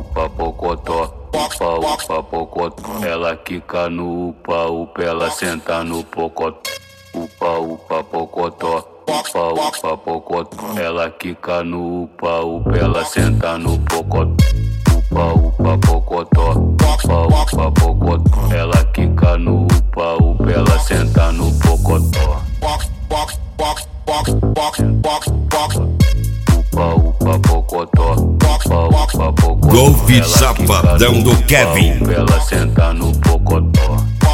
upa, pocotó. Upa, pocotó. Ela quica no upa, ela senta no pocotó. Upa, pocotó. Upa, pocotó. Ela quica no upa, ela senta no pocotó. Upa, pocotó. Upa, pocotó. Ela quica no upa, ela senta no pocotó. Upa, pocotó. Upa, pocotó. Golf Safadão do Kevin. Ela senta no pocotó.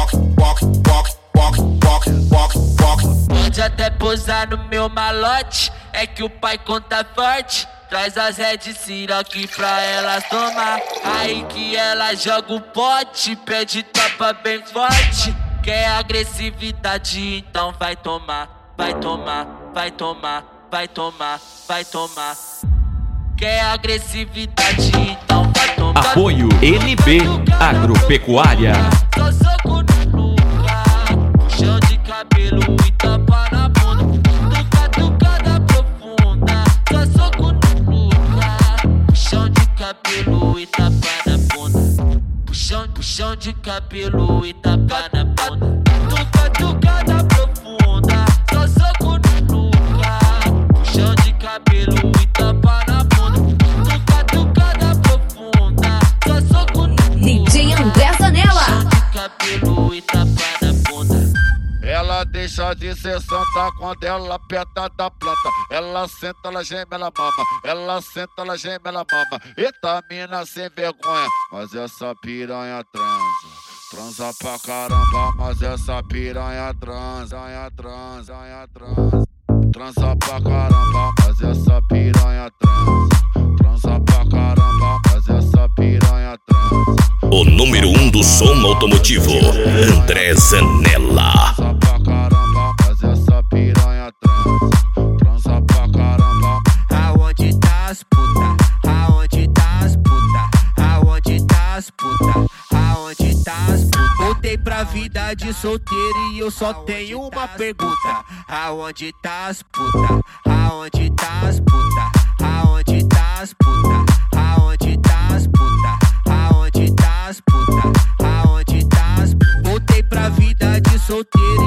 Pode até posar no meu malote, é que o pai conta forte. Traz as Red Syrup pra ela tomar. Aí que ela joga o pote, pede tapa bem forte. Quer agressividade, então vai tomar. Vai tomar, vai tomar, vai tomar, vai tomar. Quer agressividade, então vai tomar. Apoio NB Agropecuária. Só soco no lugar, puxão de cabelo e tapa na bunda. Tucada profunda, só soco no lugar, puxão de cabelo e tapa na bunda. Puxão de cabelo e tapa na bunda. Tucada profunda, só soco no lugar, puxão de cabelo e tapa na bunda. Tucada profunda, só soco no lugar. DJ André Zanella. Cabelo e tapa na bunda. Ela deixa de ser santa quando ela aperta da planta. Ela senta, ela geme, ela mama. Ela senta, ela geme, ela mama. Eita mina sem vergonha, mas essa piranha transa. Transa pra caramba, mas essa piranha transa. Transa pra caramba, mas essa piranha transa. Transa pra caramba, mas essa piranha transa. O número 1 do som automotivo, André Zanella. Transa pra caramba, mas essa piranha transa. Transa pra caramba. Aonde tá as puta? Aonde tá as puta? Aonde tá as puta? Aonde tá as puta? Voltei pra vida de solteiro e eu só tenho uma pergunta. Aonde tá as puta? Aonde tá as puta? Aonde tá as puta? Aonde tá as puta? Aonde tá as puta? Aonde tá as puta? Voltei pra vida de solteiro